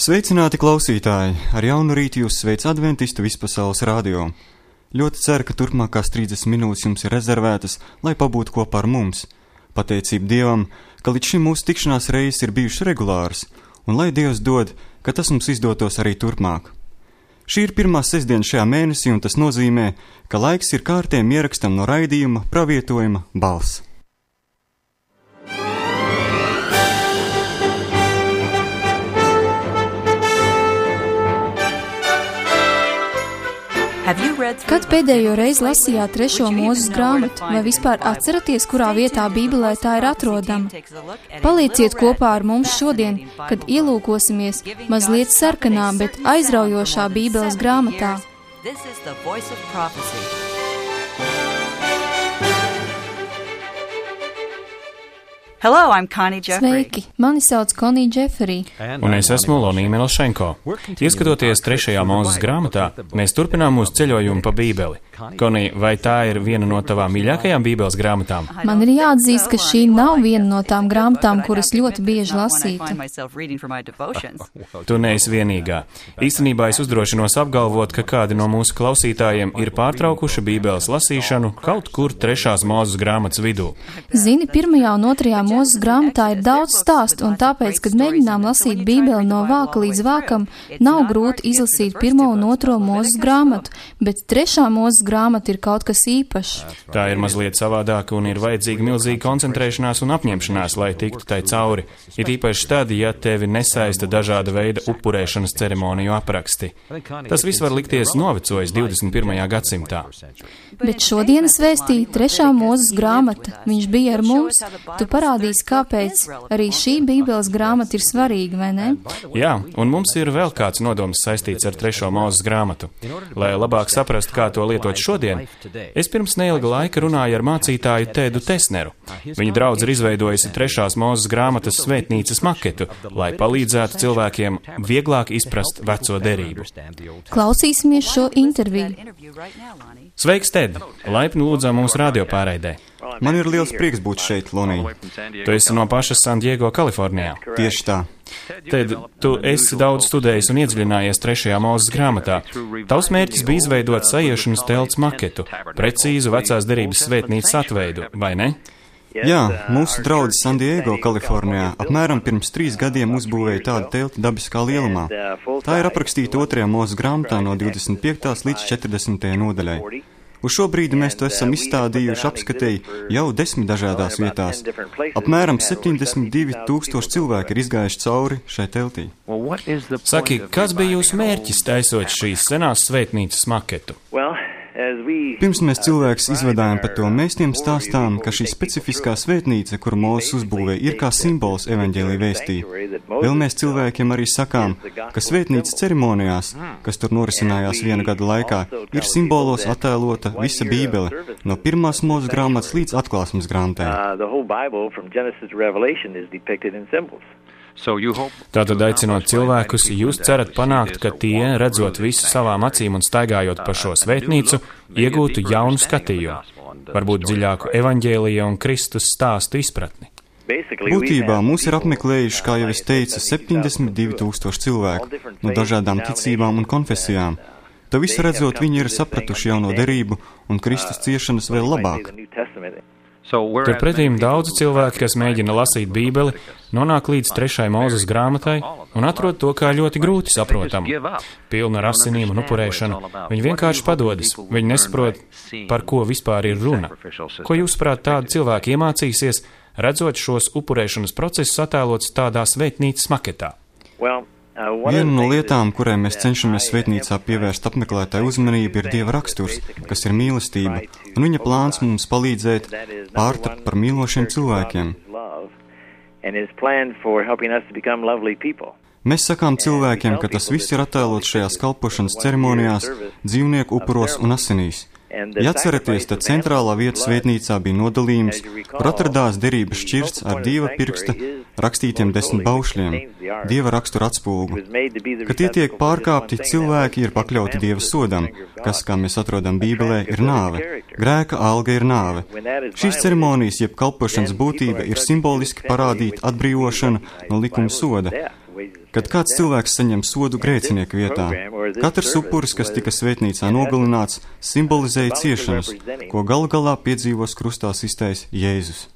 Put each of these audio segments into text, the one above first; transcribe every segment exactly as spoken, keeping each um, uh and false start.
Sveicināti klausītāji! Ar jaunu rītu jūs sveic Adventistu vispasaules radio. Ļoti ceru, ka turpmākās trīsdesmit minūtes jums ir rezervētas, lai pabūtu kopā ar mums. Pateicību Dievam, ka līdz šim mūsu tikšanās reizes ir bijušas regulāras, un lai Dievs dod, ka tas mums izdotos arī turpmāk. Šī ir pirmā sestdiena šajā mēnesī, un tas nozīmē, ka laiks ir kārtējam ierakstam no raidījuma pravietojuma balss. Kad pēdējo reizi lasījāt trešo Mūzes grāmatu, vai vispār atceraties, kurā vietā Bībelē tā ir atrodama? Palieciet kopā ar mums šodien, kad ielūkosimies mazliet sarkanā, bet aizraujošā Bībeles grāmatā. Hello, I'm Connie Jeffrey. Sveiki, mani sauc Connie Jeffrey. Un es esmu Lonija Milošenko. Ieskatoties trešajā Mūzes grāmatā, mēs turpinām mūsu ceļojumu pa Bībeli. Connie, vai tā ir viena no tavām mīļākajām Bībeles grāmatām? Man ir jāatzīst, ka šī nav viena no tām grāmatām, kuras ļoti bieži lasītu. Tu neesi vienīgā. Īstenībā es uzdrošinos apgalvot, ka kādi no mūsu klausītājiem ir pārtraukuši Bībeles lasīšanu kaut kur trešās Mūzes grāmatas vidū. Zini, pirmajā un otrajā Mūzes grāmatā ir daudz stāstu, un tāpēc, kad mēģinām lasīt Bībeli no vāka līdz vākam, nav grūti izlasīt pirmo un otro Mūzes grāmatu, bet trešā Mūzes grāmata ir kaut kas īpašs. Tā ir mazliet savādāka un ir vajadzīga milzīga koncentrēšanās un apņemšanās, lai tiktu tai cauri. Ir īpaši tad, ja tevi nesaista dažāda veida upurēšanas ceremoniju apraksti. Tas viss var likties novecojis divdesmit pirmajā gadsimtā. Bet šodienas vēstī trešā Mūzes grāmata, viņš bija ar mums, tu parādīsi, kāpēc arī šī Bībeles grāmata ir svarīga, vai ne? Jā, un mums ir vēl kāds nodoms saistīts ar trešo Mūzes grāmatu. Lai labāk saprastu, kā to lietot šodien, es pirms neilga laika runāju ar mācītāju Tēdu Tesneru. Viņa draudze ir izveidojusi trešās Mūzes grāmatas svētnīcas maketu, lai palīdzētu cilvēkiem vieglāk izprast veco derību. Klausīsimies šo interviju. Sveiks, Ted! Laipni lūdzam mūsu radiopāraidē. Man ir liels prieks būt šeit, Lonija. Tu esi no pašas San Diego, Kalifornijā. Tieši tā. Ted, tu esi daudz studējis un iedziļinājies trešajā Mūzes grāmatā. Tavs mērķis bija izveidot sajiešanas telts maketu, precīzu vecās derības svētnīcas atveidu, vai ne? Jā, mūsu draudze San Diego, Kalifornijā, apmēram pirms trīs gadiem uzbūvēja tādu telti dabiskā lielumā. Tā ir aprakstīta otrajā Mūzes grāmatā no divdesmit piektās līdz četrdesmitajai nodaļai. Uz šo brīdi mēs to esam izstādījuši apskatēji jau desmit dažādās vietās. Apmēram septiņdesmit divi tūkstoši cilvēki ir izgājuši cauri šai teltī. Saki, kāds bija jūsu mērķis taisot šīs senās svētnīcas maketu? Pirms mēs cilvēkus izvedājam par to, mēs tiem stāstām, ka šī specifiskā svētnīca, kuru Mūzes uzbūvēja, ir kā simbols evaņģēlija vēstī. Vēl mēs cilvēkiem arī sakām, ka svētnīcas ceremonijās, kas tur norisinājās viena gada laikā, ir simbolos attēlota visa Bībele, no pirmās Mūzes grāmatas līdz atklāsmes grāmatai. Tātad aicinot cilvēkus, jūs cerat panākt, ka tie, redzot visu savām acīm un staigājot pa šo svētnīcu, iegūtu jaunu skatījumu, varbūt dziļāku evaņģēlija un Kristus stāstu izpratni. Būtībā mūs ir apmeklējuši, kā jau es teicu, septiņdesmit divi tūkstoši cilvēku no dažādām ticībām un konfesijām. To visu redzot, viņi ir sapratuši jauno derību un Kristus ciešanas vēl labāk. Turpretīm daudzi cilvēki, kas mēģina lasīt Bībeli, nonāk līdz trešai Mūzes grāmatai un atrod to kā ļoti grūti saprotamu. Pilnu ar asinīm un upurēšanu. Viņi vienkārši padodas. Viņi nesaprot, par ko vispār ir runa. Ko jūsuprāt tādi cilvēki iemācīsies, redzot šos upurēšanas procesus attēlots tādā svētnīcas maketā? Viena no lietām, kurai mēs cenšamies svētnīcā pievērst apmeklētāju uzmanību, ir Dieva raksturs, kas ir mīlestība, un viņa plāns mums palīdzēt pārtapt par mīlošiem cilvēkiem. Mēs sakām cilvēkiem, ka tas viss ir attēlots šajās kalpošanas ceremonijās, dzīvnieku upuros un asinīs. Ja atceraties, tad centrālā vieta svētnīcā bija nodalījums, kur atradās derības šķirsts ar Dieva pirksta rakstītiem desmit baušļiem, Dieva rakstura atspulgu. Kad tie tiek pārkāpti, cilvēki ir pakļauti Dieva sodam, kas, kā mēs atrodam Bībelē, ir nāve. Grēka alga ir nāve. Šīs ceremonijas, jeb kalpošanas būtība, ir simboliski parādīt atbrīvošanu no likuma soda. Kad kāds cilvēks saņem sodu grēcinieku vietā, katrs upuris, kas tika svētnīcā nogalināts, simbolizēja ciešanas, ko galu galā piedzīvos krustā sistais Jēzus.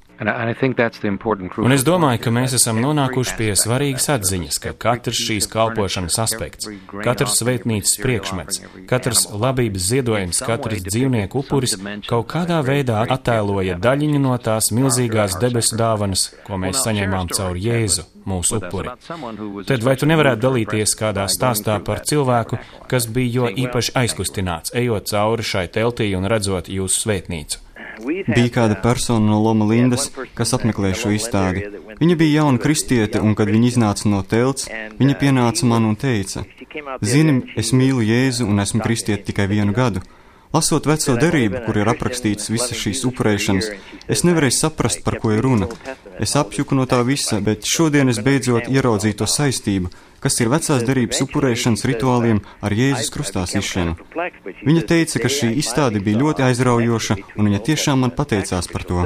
Un es domāju, ka mēs esam nonākuši pie svarīgas atziņas, ka katrs šīs kalpošanas aspekts, katrs svētnīcas priekšmets, katrs labības ziedojums, katrs dzīvnieku upuris kaut kādā veidā attēloja daļiņu no tās milzīgās debesu dāvanas, ko mēs saņēmām caur Jēzu, mūsu upuri. Tad vai tu nevarētu dalīties kādā stāstā par cilvēku, kas bija jo īpaši aizkustināts, ejot cauri šai teltī un redzot jūsu svētnīcu? Bija kāda persona no Loma Lindas, kas apmeklēja šo izstādi. Viņa bija jauna kristiete, un kad viņa iznāca no telts, viņa pienāca man un teica: Zini, es mīlu Jēzu un esmu kristiete tikai vienu gadu. Lasot veco derību, kur ir aprakstīts visas šīs upurēšanas, es nevarēju saprast, par ko ir runa. Es apjuku no tā visa, bet šodien es beidzot ieraudzīju to saistību, kas ir vecās derības upurēšanas rituāliem ar Jēzus krustā sišanu. Viņa teica, ka šī izstāde bija ļoti aizraujoša, un viņa tiešām man pateicās par to.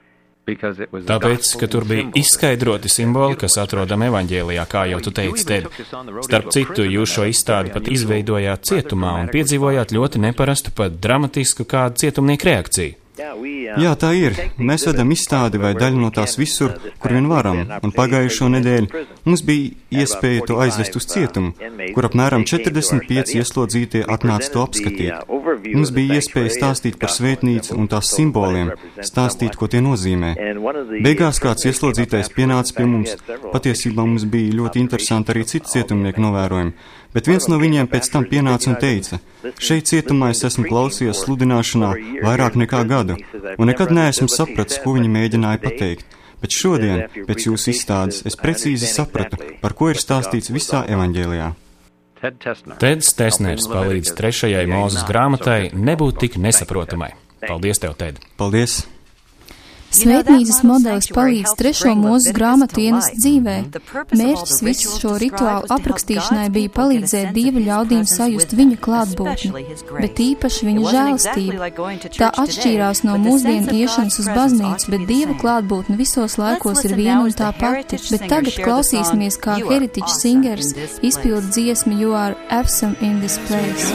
Tāpēc, ka tur bija izskaidroti simboli, kas atrodam evaņģēlijā, kā jau tu teici, Ted. Starp citu, jūs šo izstādi pat izveidojāt cietumā un piedzīvojāt ļoti neparastu, pat dramatisku kādu cietumnieku reakciju. Jā, tā ir. Mēs vedam izstādi vai daļu no tās visur, kur vien varam, un pagājušo nedēļu mums bija iespēja to aizvest uz cietumu, kur apmēram četrdesmit pieci ieslodzītie atnāca to apskatīt. Mums bija iespēja stāstīt par svētnīcu un tās simboliem, stāstīt, ko tie nozīmē. Beigās kāds ieslodzītais pienāca pie mums. Patiesībā mums bija ļoti interesanti arī citu cietumnieku novērojumi, bet viens no viņiem pēc tam pienāca un teica: šeit cietumā es esmu klausījies sludināšanā vairāk nekā gadu, un nekad neesmu sapratis, ko viņi mēģināja pateikt. Bet šodien, pēc jūsu izstādes, es precīzi sapratu, par ko ir stāstīts visā evaņģēlijā. Teds Tesners palīdz trešajai Mūzes grāmatai nebūt tik nesaprotamai. Paldies tev, Ted! Paldies! Svētnīcas modelis palīdz trešo Mūzes grāmatu ienest dzīvē. Mērķis visu šo rituālu aprakstīšanai bija palīdzēt Dieva ļaudīm sajust viņa klātbūtni, bet īpaši viņa žēlastību. Tā atšķīrās no mūsdienu iešanas uz baznīcu, bet Dieva klātbūtne visos laikos ir viena un tā pati. Bet tagad klausīsimies, kā Heritage Singers izpilda dziesmu You Are Awesome in This Place.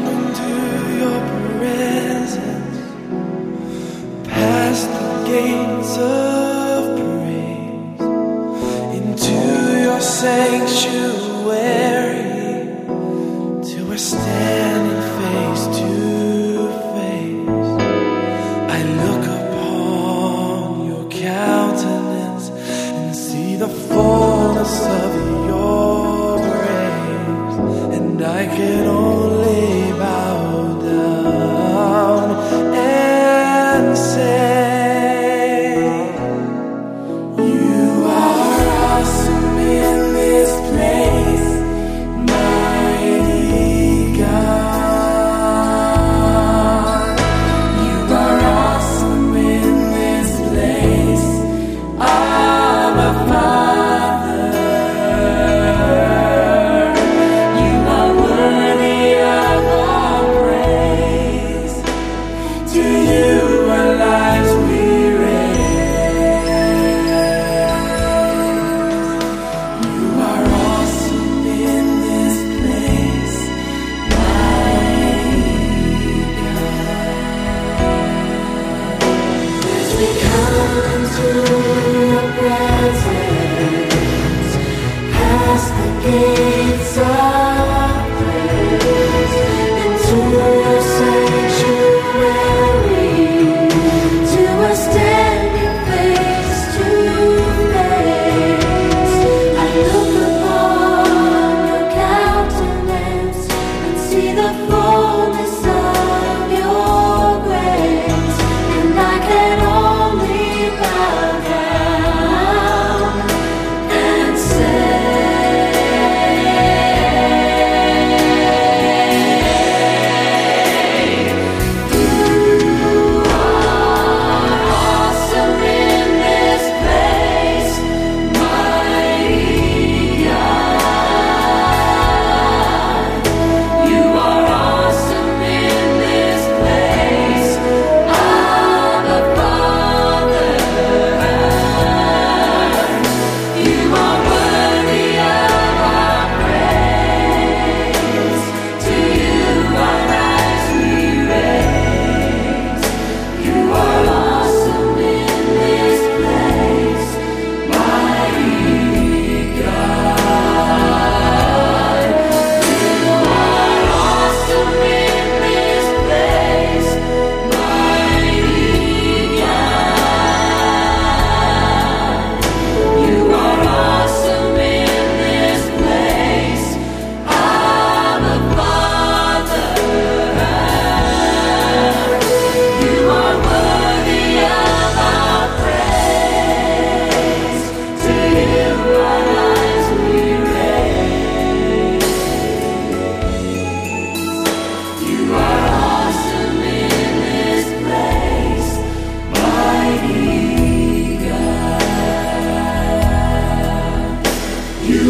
Gates of praise into your sanctuary, till we're standing face to face. I look upon your countenance and see the fullness of your grace, and I can only bow down and say, into your presence.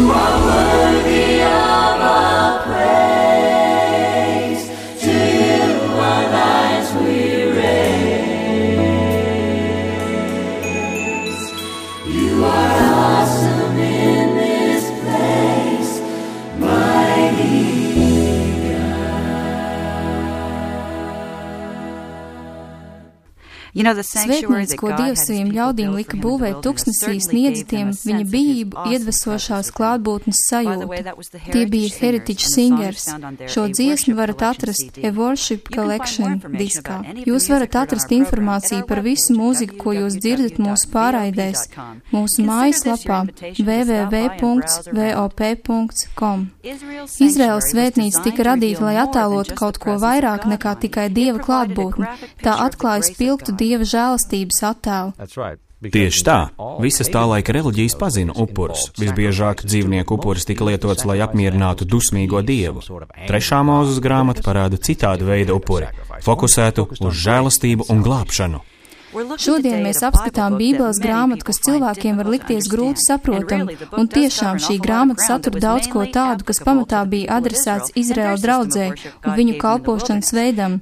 Svētnīca, ko Dievs saviem ļaudīm lika būvēt tuksnesī, sniedza tiem viņa bijību iedvesošās klātbūtnes sajūtu. Tie bija Heritage Singers. Šo dziesmu varat atrast A Worship Collection diskā. Jūs varat atrast informāciju par visu mūziku, ko jūs dzirdat mūsu pārraidēs, mūsu mājaslapā w w w punkts v o p punkts com. Izraēlas svētnīca tika radīta, lai attēlotu kaut ko vairāk nekā tikai Dieva klātbūtni. Tā atklāja spilgtu Dieva žēlastības attēlu. Tieši tā, visas tā laika reliģijas pazina upurus. Visbiežāk dzīvnieku upuris tika lietots, lai apmierinātu dusmīgo dievu. Trešā Mūzes grāmata parāda citādu veidu upuri, fokusētu uz žēlastību un glābšanu. Šodien mēs apskatām Bībeles grāmatu, kas cilvēkiem var likties grūti saprotama, un tiešām šī grāmata satur daudz ko tādu, kas pamatā bija adresēts Izraēla draudzē un viņu kalpošanas veidam.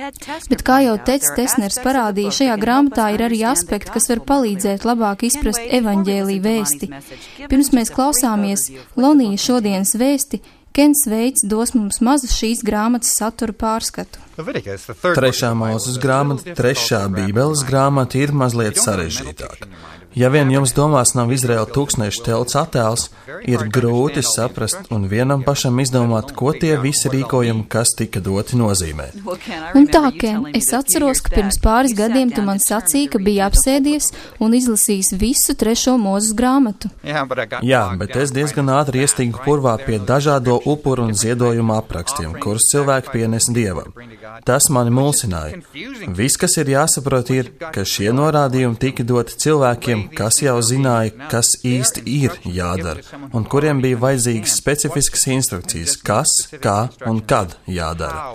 Bet kā jau Teds Tesners parādīja, šajā grāmatā ir arī aspekti, kas var palīdzēt labāk izprast evaņģēlī vēsti. Pirms mēs klausāmies Lonija šodienas vēsti, Kens Veids dos mums mazu šīs grāmatas satura pārskatu. Trešā Mūzes grāmata, trešā Bībeles grāmata ir mazliet sarežģītāka. Ja vien jums domās nav Izraēla tūkstneša telts attēls, ir grūti saprast un vienam pašam izdomāt, ko tie visi rīkojumi, kas tika doti, nozīmē. Un tā, Ken, es atceros, ka pirms pāris gadiem tu man sacīji, ka bija apsēdies un izlasījis visu trešo Mūzes grāmatu. Jā, bet es diezgan ātri iestīgu purvā pie dažādo upuru un ziedojumu aprakstiem, kurus cilvēki pienes Dievam. Tas mani mulsināja. Viss, kas ir jāsaprot, ir, ka šie norādījumi tika doti cilvēkiem, kas jau zināja, kas īsti ir jādara, un kuriem bija vajadzīgas specifiskas instrukcijas, kas, kā un kad jādara.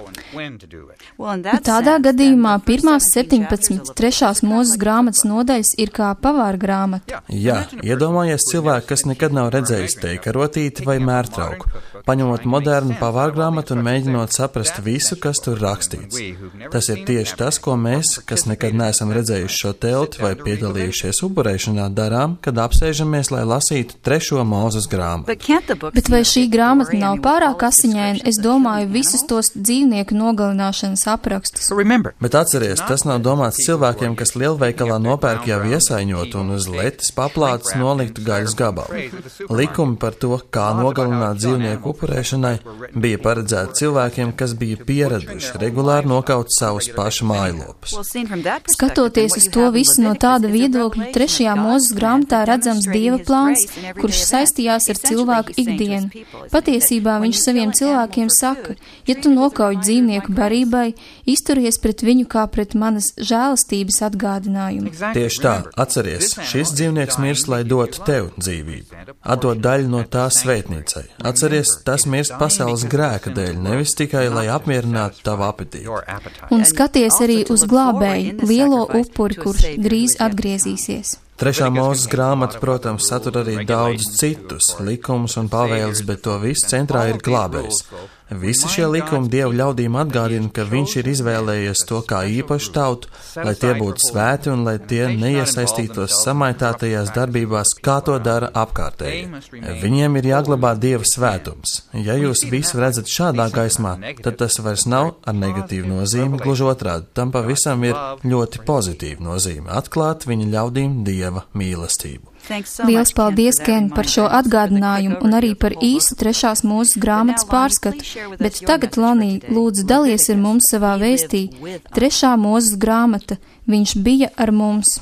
Tādā gadījumā pirmās septiņpadsmit trešās Mūzes grāmatas nodaļas ir kā pavāra grāmata. Jā, iedomājies cilvēku, kas nekad nav redzējis teikarotīti vai mērtrauku, paņemot modernu pavāra grāmatu un mēģinot saprast visu, kas tur rakstīts. Tas ir tieši tas, ko mēs, kas nekad neesam redzējuši šo telti vai piedalījušies upurēšanā, darām, kad apsēžamies, lai lasītu trešo Mūzes grāmatu. Bet vai šī grāmata nav pārāk asiņaina? Es domāju visus tos dzīvnieku nogalināšanas aprakstus. Bet atceries, tas nav domāts cilvēkiem, kas lielveikalā nopērk jau iesaiņot un uz letes paplātes noliktu gaļas gabalu. Likumi par to, kā nogalināt dzīvnieku upurēšanai, bija paredzēti cilvēkiem, kas bija pieraduši regulāri nokaut savus pašu mājlopus. Skatoties uz to visu no tāda viedokļa, trešajā Mūzes grāmatā redzams Dieva plāns, kurš saistījās ar cilvēku ikdienu. Patiesībā viņš saviem cilvēkiem saka, ja tu nokauj dzīvnieku barībai, izturies pret viņu kā pret manas žēlastības atgādinājumu. Tieši tā, atceries, šis dzīvnieks mirst, lai dotu tev dzīvību. Atdod daļu no tā svētnīcai. Atceries, tas mirst pasaules grēka dēļ, nevis tikai, lai apmierinātu tavu apetīti. Un skaties arī uz glābēju, lielo upuri, kurš drīz atgriezīsies. Trešā Mūzes grāmata, protams, satur arī daudz citus likumus un pavēles, bet to visu centrā ir glābējs. Visi šie likumi Dievu ļaudīm atgādina, ka viņš ir izvēlējies to kā īpašu tautu, lai tie būtu svēti un lai tie neiesaistītos samaitātajās darbībās, kā to dara apkārtēji. Viņiem ir jāglabā Dieva svētums. Ja jūs visu redzat šādā gaismā, tad tas vairs nav ar negatīvu nozīmi, gluži otrādi. Tam pavisam ir ļoti pozitīva nozīme - atklāt viņa ļaudīm Dieva mīlestību. Liels paldies, Ken, par šo atgādinājumu un arī par īsu trešās Mūzes grāmatas pārskatu, bet tagad, Lonī, lūdzu dalies ar mums savā vēstī. Trešā Mūzes grāmata, viņš bija ar mums.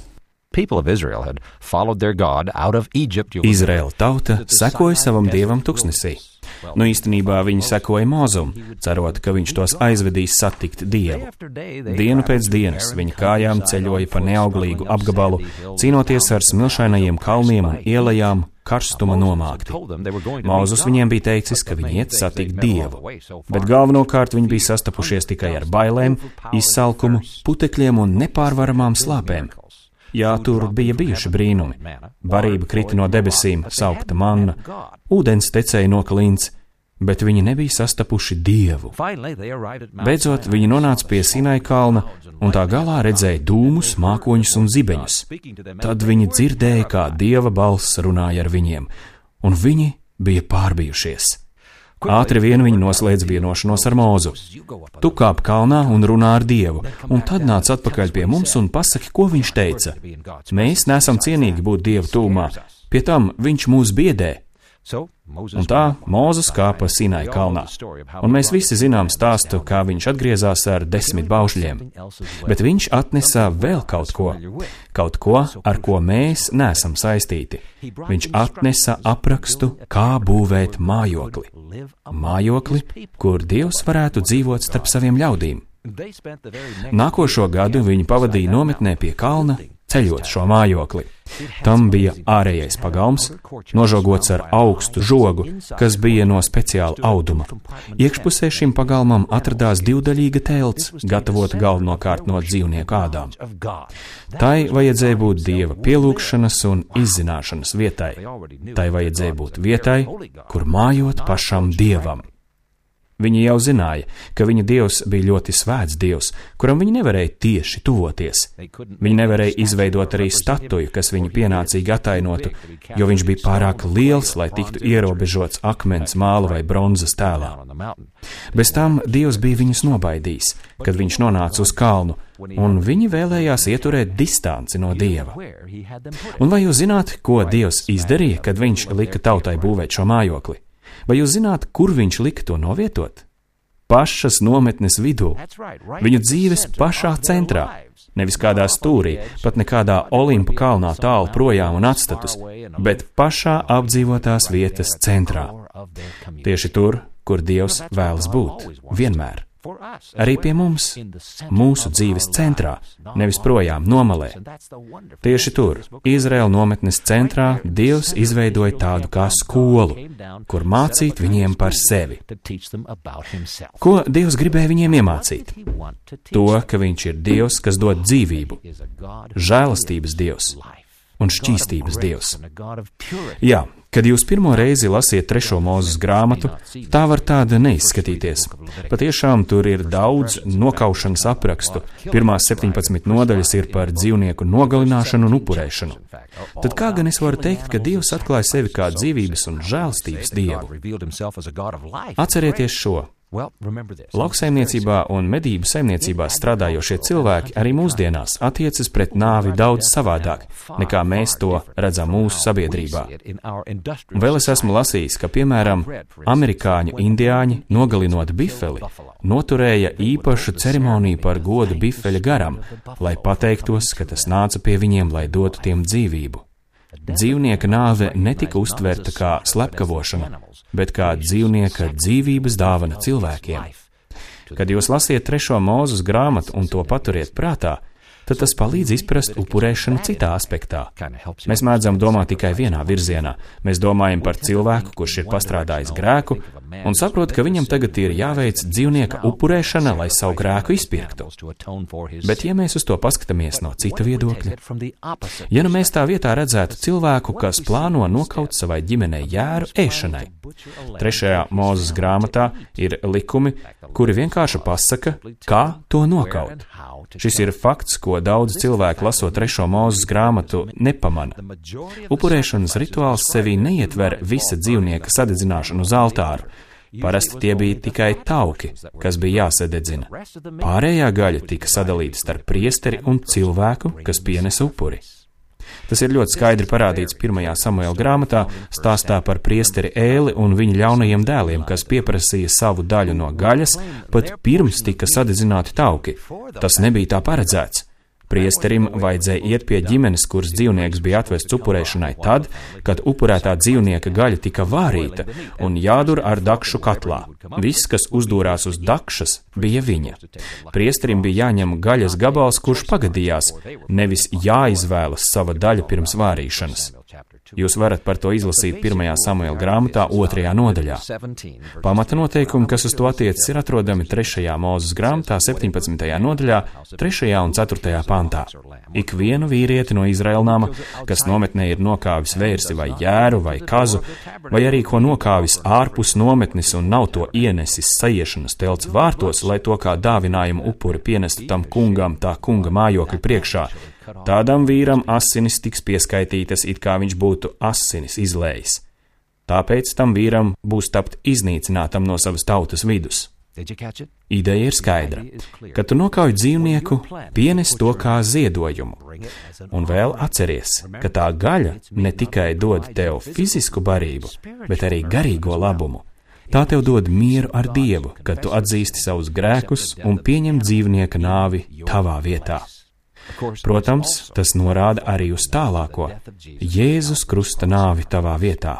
Izraēla tauta sekoja savam dievam tuksnesī. Nu īstenībā viņi sekoja Mozum, cerot, ka viņš tos aizvedīs satikt Dievu. Dienu pēc dienas viņa kājām ceļoja pa neauglīgu apgabalu, cīnoties ar smilšainajiem kalniem un ielajām, karstuma nomākti. Mozus viņiem bija teicis, ka viņi iet satikt Dievu, bet galvenokārt viņi bija sastapušies tikai ar bailēm, izsalkumu, putekļiem un nepārvaramām slāpēm. Jā, tur bija bijuši brīnumi. Barība krita no debesīm, saukta manna, ūdens tecēja no klints, bet viņi nebija sastapuši Dievu. Beidzot, viņi nonāca pie Sinai kalna, un tā galā redzēja dūmus, mākoņus un zibeņus. Tad viņi dzirdēja, kā Dieva balss runāja ar viņiem, un viņi bija pārbijušies. Ātri vien viņi noslēdz vienošanos ar Mūzu. Tu kāp kalnā un runā ar Dievu, un tad nāc atpakaļ pie mums un pasaki, ko viņš teica. Mēs neesam cienīgi būt Dieva tūmā, pie tam viņš mūs biedē. Un tā Mūzes kāpa Sinai kalnā. Un mēs visi zinām stāstu, kā viņš atgriezās ar desmit baušļiem. Bet viņš atnesa vēl kaut ko, kaut ko, ar ko mēs neesam saistīti. Viņš atnesa aprakstu, kā būvēt mājokli. Mājokli, kur Dievs varētu dzīvot starp saviem ļaudīm. Nākošo gadu viņi pavadīja nometnē pie kalna, ceļot šo mājokli. Tam bija ārējais pagalms, nožogots ar augstu žogu, kas bija no speciāla auduma. Iekšpusē šim pagalmam atradās divdaļīga telts, gatavota galvenokārt no dzīvnieku ādām. Tai vajadzēja būt Dieva pielūgšanas un izzināšanas vietai. Tai vajadzēja būt vietai, kur mājot pašam Dievam. Viņi jau zināja, ka viņa Dievs bija ļoti svēts Dievs, kuram viņi nevarēja tieši tuvoties. Viņi nevarēja izveidot arī statuju, kas viņu pienācīgi atainotu, jo viņš bija pārāk liels, lai tiktu ierobežots akmens, māla vai bronzas tēlā. Bez tam Dievs bija viņus nobaidījis, kad viņš nonāca uz kalnu, un viņi vēlējās ieturēt distanci no Dieva. Un vai jūs zināt, ko Dievs izdarīja, kad viņš lika tautai būvēt šo mājokli? Vai jūs zināt, kur viņš lika to novietot? Pašas nometnes vidū, viņu dzīves pašā centrā, nevis kādā stūrī, pat nekādā Olimpa kalnā tālu projām un atstatus, bet pašā apdzīvotās vietas centrā. Tieši tur, kur Dievs vēlas būt, vienmēr. Arī pie mums, mūsu dzīves centrā, nevis projām nomalē. Tieši tur, Izraēla nometnes centrā, Dievs izveidoja tādu kā skolu, kur mācīt viņiem par sevi. Ko Dievs gribēja viņiem iemācīt? To, ka viņš ir Dievs, kas dod dzīvību, žēlastības Dievs un šķīstības Dievs. Jā, kad jūs pirmo reizi lasiet trešo Mūzes grāmatu, tā var tāda neizskatīties. Patiešām tur ir daudz nokaušanas aprakstu. Pirmās septiņpadsmit nodaļas ir par dzīvnieku nogalināšanu un upurēšanu. Tad kā gan es varu teikt, ka Dievs atklāja sevi kā dzīvības un žēlstības Dievu? Atcerieties šo. Lauksaimniecībā un medību saimniecībā strādājošie cilvēki arī mūsdienās attiecas pret nāvi daudz savādāk, nekā mēs to redzam mūsu sabiedrībā. Vēl es esmu lasījis, ka, piemēram, amerikāņu indiāņi, nogalinot bifeli, noturēja īpašu ceremoniju par godu bifeļa garam, lai pateiktos, ka tas nāca pie viņiem, lai dotu tiem dzīvību. Dzīvnieka nāve netika uztverta kā slepkavošana, bet kā dzīvnieka dzīvības dāvana cilvēkiem. Kad jūs lasiet trešo Mūzes grāmatu un to paturiet prātā, tad tas palīdz izprast upurēšanu citā aspektā. Mēs mēdzam domāt tikai vienā virzienā. Mēs domājam par cilvēku, kurš ir pastrādājis grēku, un saprot, ka viņam tagad ir jāveic dzīvnieka upurēšana, lai savu grēku izpirktu. Bet ja mēs uz to paskatāmies no cita viedokļa, ja nu mēs tā vietā redzētu cilvēku, kas plāno nokaut savai ģimenei jēru ēšanai, trešajā Mūzes grāmatā ir likumi, kuri vienkārši pasaka, kā to nokaut. Šis ir fakts, ko daudz cilvēku lasot trešo Mūzes grāmatu nepamana. Upurēšanas rituāls sevī neietver visa dzīvnieka sadedzināšanu uz altāru. Parasti tie bija tikai tauki, kas bija jāsadedzina. Pārējā gaļa tika sadalīta starp priesteri un cilvēku, kas pienesa upuri. Tas ir ļoti skaidri parādīts pirmajā Samuēla grāmatā, stāstā par priesteri Ēli un viņa ļaunajiem dēliem, kas pieprasīja savu daļu no gaļas, pat pirms tika sadedzināti tauki. Tas nebija tā paredzēts. Priesterim vajadzēja iet pie ģimenes, kuras dzīvnieks bija atvests upurēšanai tad, kad upurētā dzīvnieka gaļa tika vārīta un jādur ar dakšu katlā. Viss, kas uzdūrās uz dakšas, bija viņa. Priesterim bija jāņem gaļas gabals, kurš pagadījās, nevis jāizvēlas sava daļa pirms vārīšanas. Jūs varat par to izlasīt pirmajā Samuēla grāmatā, otrajā nodaļā. Pamata noteikumi, kas uz to attiecas, ir atrodami trešajā Mūzes grāmatā, septiņpadsmitajā nodaļā, trešajā un ceturtajā pantā. Ik vienu vīrieti no Izraēla nama, kas nometnē ir nokāvis vērsi vai jēru vai kazu, vai arī ko nokāvis ārpus nometnes un nav to ienesis saiešanas telts vārtos, lai to kā dāvinājumu upuri pienestu tam kungam tā kunga mājokļa priekšā, tādam vīram asinis tiks pieskaitītas, it kā viņš būtu asinis izlējis. Tāpēc tam vīram būs tapt iznīcinātam no savas tautas vidus. Ideja ir skaidra. Kad tu nokauj dzīvnieku, pienes to kā ziedojumu. Un vēl atceries, ka tā gaļa ne tikai dod tev fizisku barību, bet arī garīgo labumu. Tā tev dod mieru ar Dievu, kad tu atzīsti savus grēkus un pieņem dzīvnieka nāvi tavā vietā. Protams, tas norāda arī uz tālāko - Jēzus Krusta nāvi tavā vietā.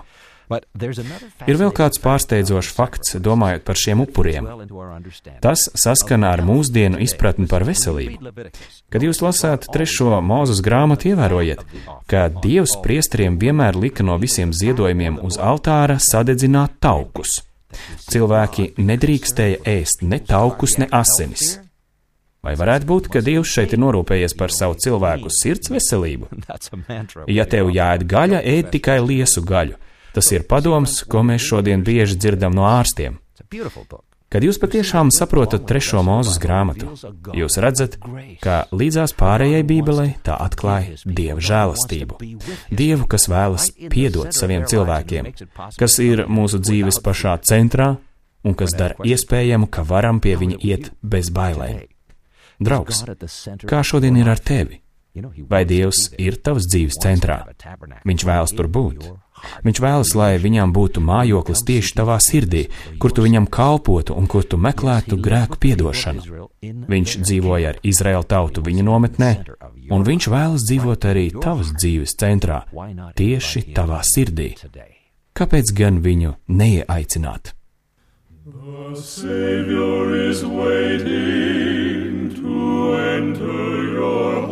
Ir vēl kāds pārsteidzošs fakts, domājot par šiem upuriem. Tas saskana ar mūsdienu izpratni par veselību. Kad jūs lasāt trešo Mūzes grāmatu, ievērojiet, ka Dievs priesteriem vienmēr lika no visiem ziedojumiem uz altāra sadedzināt taukus. Cilvēki nedrīkstēja ēst ne taukus, ne asinis. Vai varētu būt, ka Dievs šeit ir norūpējies par savu cilvēku sirds veselību? Ja tev jāēd gaļa, ēd tikai liesu gaļu. Tas ir padoms, ko mēs šodien bieži dzirdam no ārstiem. Kad jūs patiešām saprotat trešo Mūzes grāmatu, jūs redzat, ka līdzās pārējai Bībelei tā atklāja Dieva žēlastību. Dievu, kas vēlas piedot saviem cilvēkiem, kas ir mūsu dzīves pašā centrā un kas dara iespējamu, ka varam pie viņa iet bez bailēm. Draugs, kā šodien ir ar tevi? Vai Dievs ir tavas dzīves centrā? Viņš vēlas tur būt. Viņš vēlas, lai viņam būtu mājoklis tieši tavā sirdī, kur tu viņam kalpotu un kur tu meklētu grēku piedošanu. Viņš dzīvoja ar Izraēla tautu viņa nometnē, un viņš vēlas dzīvot arī tavas dzīves centrā, tieši tavā sirdī. Kāpēc gan viņu neieaicināt? The Savior is waiting to enter your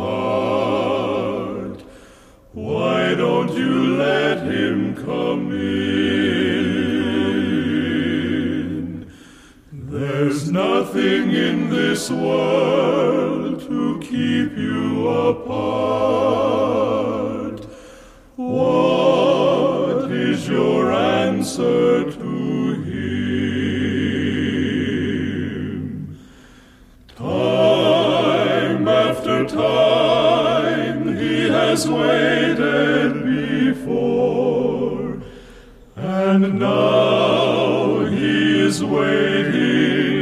heart. Why don't you let him come in? There's nothing in this world to keep you apart. What is your answer to him? Time after time he has waited before, and now he is waiting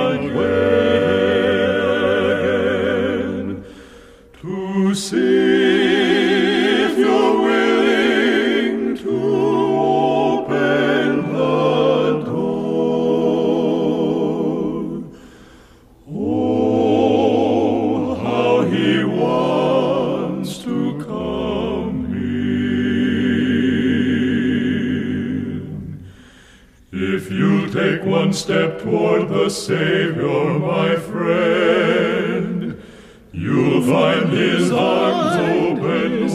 again to see if you're willing to open the door. Oh, how he wants to come in. If you'll take one step toward the Savior, my friend, you'll find his arms open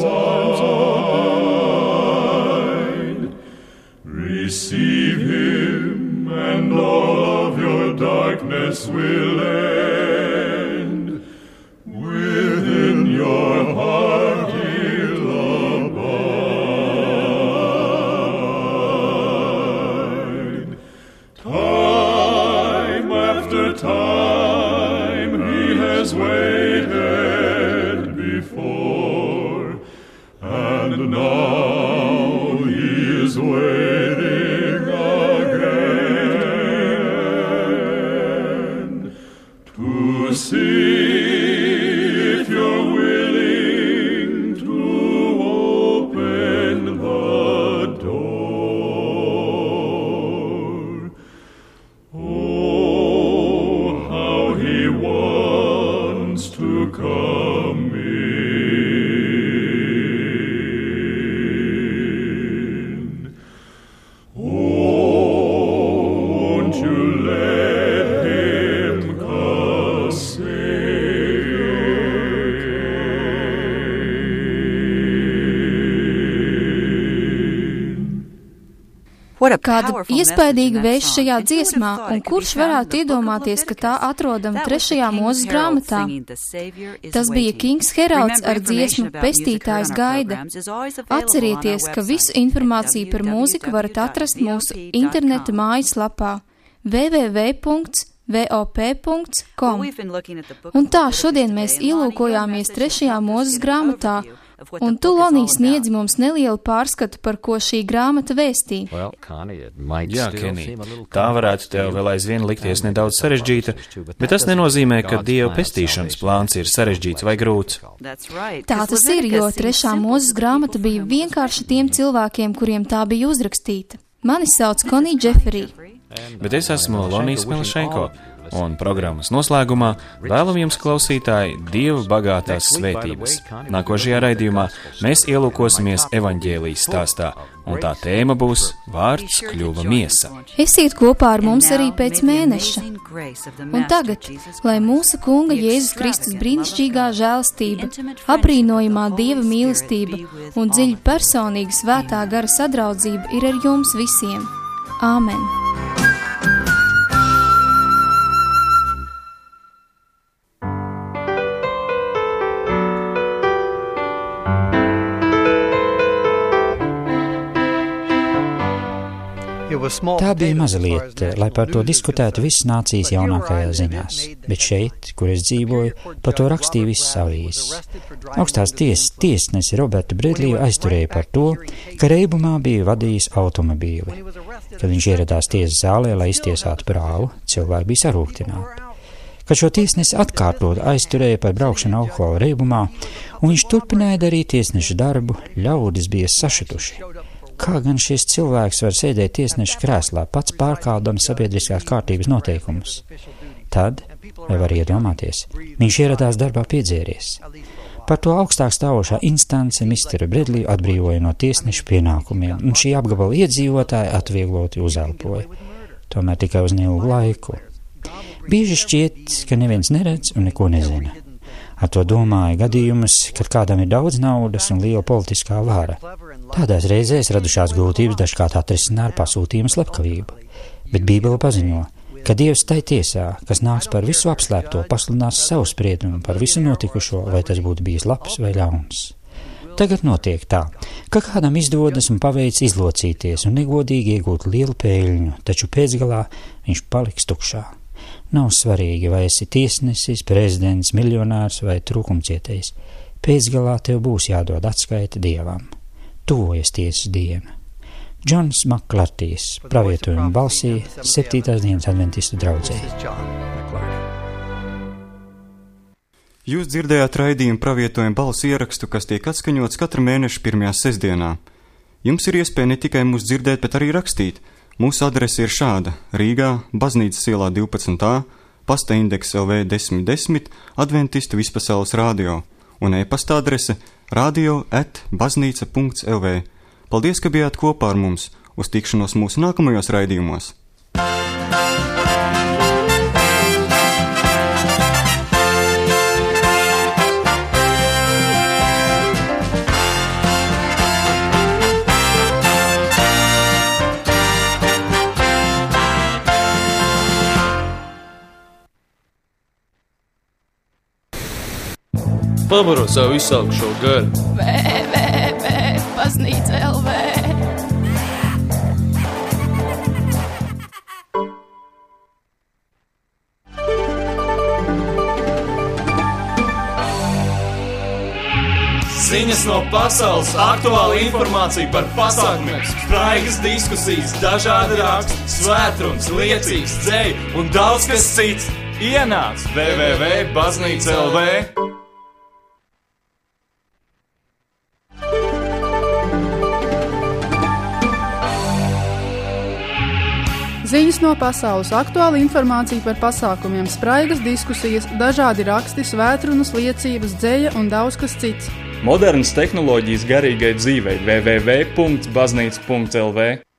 wide. Receive him, and all of your darkness will end. Within your heart he'll abide. Time after time he has waited before, and now he is waiting again Kāda iespaidīga vēsts šajā dziesmā, un kurš varētu iedomāties, ka tā atrodama trešajā Mūzes grāmatā? Tas bija Kings Heralds ar dziesmu Pestītājs gaida. Atcerieties, ka visu informāciju par mūziku varat atrast mūsu interneta mājaslapā w w w punkts v o p punkts com. Un tā, šodien mēs ielūkojāmies trešajā Mūzes grāmatā, un tu, Lonī, sniedzi mums nelielu pārskatu, par ko šī grāmata vēstī. Jā, Kenī, tā varētu tev vēl aizvien likties nedaudz sarežģīta, bet tas nenozīmē, ka Dieva pestīšanas plāns ir sarežģīts vai grūts. Tā tas ir, jo trešā Mūzes grāmata bija vienkārši tiem cilvēkiem, kuriem tā bija uzrakstīta. Mani sauc Konija Džeferī. Bet es esmu Lonijs Melšenko. Un programmas noslēgumā vēlam jums, klausītāji, Dieva bagātās svētības. Nākošajā raidījumā mēs ielūkosimies evaņģēlijas stāstā, un tā tēma būs Vārds kļuva miesa. Esiet kopā ar mums arī pēc mēneša. Un tagad, lai mūsu Kunga Jēzus Kristus brīnišķīgā žēlastība, apbrīnojamā Dieva mīlestība un dziļi personīga svētā gara sadraudzība ir ar jums visiem. Āmen! Tā bija maza lieta, lai par to diskutētu visas nācijas jaunākajās ziņās, bet šeit, kur es dzīvoju, par to rakstīja visas avīzes. Augstās tiesas tiesnesi Robertu Bredliju aizturēja par to, ka reibumā bija vadījis automobīli. Kad viņš ieradās tiesas zālē, lai iztiesātu prāvu, cilvēki bija sarūktināti. Kad šo tiesnesi atkārtot aizturēja par braukšanu alkohola reibumā, un viņš turpināja darīt tiesneša darbu, ļaudis bija sašutuši. Kā gan šis cilvēks var sēdēt tiesneša krēslā, pats pārkāpdams sabiedriskās kārtības noteikumus? Tad, vai var iedomāties, viņš ieradās darbā piedzēries. Par to augstāk stāvošā instance misteru Bredliju atbrīvoja no tiesneša pienākumiem, un šī apgabala iedzīvotāji atviegloti uzelpoja. Tomēr tikai uz neilgu laiku. Bieži šķiet, ka neviens neredz un neko nezina. Ar to domāju gadījumus, kad kādam ir daudz naudas un liela politiskā vara. Tādās reizēs radušās grūtības dažkārt atrisināt ar pasūtījumu slepkavību. Bet Bībele paziņo, ka Dievs tai tiesā, kas nāks par visu apslēpto, pasludinās savu spriedumu par visu notikušo, vai tas būtu bijis labs vai ļauns. Tagad notiek tā, ka kādam izdodas un paveic izlocīties un negodīgi iegūt lielu pēļņu, taču pēcgalā viņš paliks tukšā. Nav svarīgi, vai esi tiesnesis, prezidents, miljonārs vai trūkumcietējs. Pēcgalā tev būs jādod atskaita Dievam. Tuvojas tiesas diena. Džons Maklartijs, pravietojuma balsī, septītās dienas adventistu draudzē. Jūs dzirdējāt raidījumu pravietojuma balss ierakstu, kas tiek atskaņots katru mēnešu pirmajā sestdienā. Jums ir iespēja ne tikai mūs dzirdēt, bet arī rakstīt. Mūsu adrese ir šāda: Rīgā, Baznīcas ielā divpadsmit A, pasta indeks L V desmit desmit, Adventistu vispasaules radio, un e-pasta adrese radio at baznīca punkts L V. Paldies, ka bijāt kopā ar mums! Uz tikšanos mūsu nākamajos raidījumos! Pabaro savu izsalkušo garu. Vē, vē, vē, baznīca L V. Ziņas no pasaules, aktuāla informācija par pasākumiem, spraigas diskusijas, dažādi raksti, svētruns, liecības, dzeļi un daudz kas cits. Ienāc w w w punkts baznīca punkts L V. Ziņas no pasaules, aktuāla informācija par pasākumiem, spraigas diskusijas, dažādi raksti, svētrunas, liecības, dzeļa un daudz kas cits. Modernas tehnoloģijas garīgai dzīvei w w w punkts baznīca punkts L V.